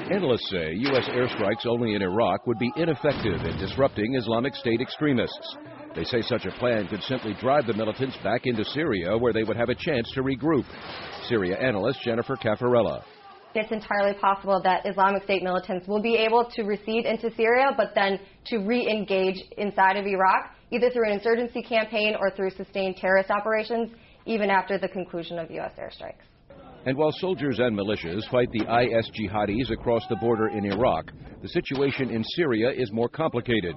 Analysts say U.S. airstrikes only in Iraq would be ineffective in disrupting Islamic State extremists. They say such a plan could simply drive the militants back into Syria, where they would have a chance to regroup. Syria analyst Jennifer Caffarella. It's entirely possible that Islamic State militants will be able to recede into Syria, but then to re-engage inside of Iraq, either through an insurgency campaign or through sustained terrorist operations, even after the conclusion of U.S. airstrikes. And while soldiers and militias fight the IS jihadis across the border in Iraq, the situation in Syria is more complicated.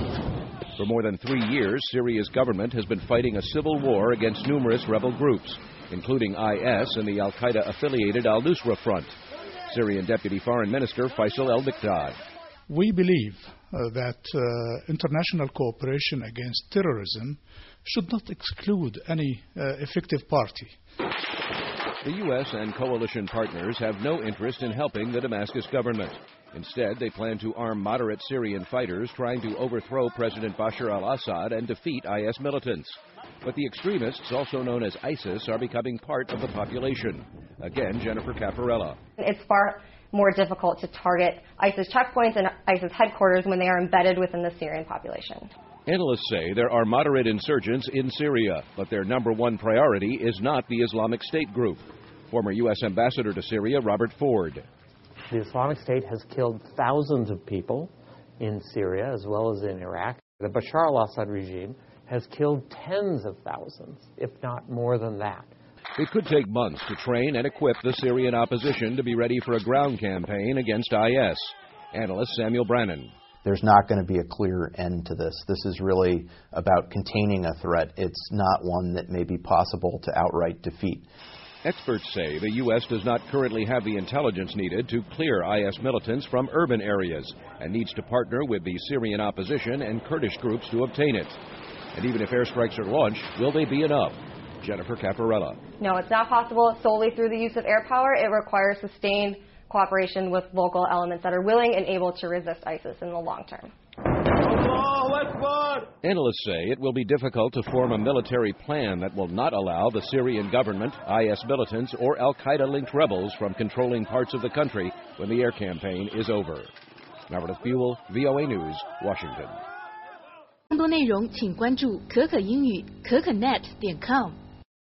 For more than 3 years, Syria's government has been fighting a civil war against numerous rebel groups, including IS and the al-Qaeda-affiliated al-Nusra Front. Syrian Deputy Foreign Minister Faisal al-Mikdad. We believe that international cooperation against terrorism should not exclude any effective party. The U.S. and coalition partners have no interest in helping the Damascus government. Instead, they plan to arm moderate Syrian fighters trying to overthrow President Bashar al-Assad and defeat IS militants. But the extremists, also known as ISIS, are becoming part of the population. Again, Jennifer Caffarella. It's far more difficult to target ISIS checkpoints and ISIS headquarters when they are embedded within the Syrian population. Analysts say there are moderate insurgents in Syria, but their number one priority is not the Islamic State group. Former U.S. Ambassador to Syria, Robert Ford. The Islamic State has killed thousands of people in Syria as well as in Iraq. The Bashar al-Assad regime has killed tens of thousands, if not more than that. It could take months to train and equip the Syrian opposition to be ready for a ground campaign against IS. Analyst Samuel Brannan. There's not going to be a clear end to this. This is really about containing a threat. It's not one that may be possible to outright defeat. Experts say the U.S. does not currently have the intelligence needed to clear IS militants from urban areas and needs to partner with the Syrian opposition and Kurdish groups to obtain it. And even if airstrikes are launched, will they be enough? Jennifer Caffarella. No, it's not possible solely through the use of air power. It requires sustained cooperation with local elements that are willing and able to resist ISIS in the long term. Analysts say it will be difficult to form a military plan that will not allow the Syrian government, IS militants, or al-Qaeda-linked rebels from controlling parts of the country when the air campaign is over. Meredith Buell, VOA News, Washington. 更多内容请关注可可英语可可net.com。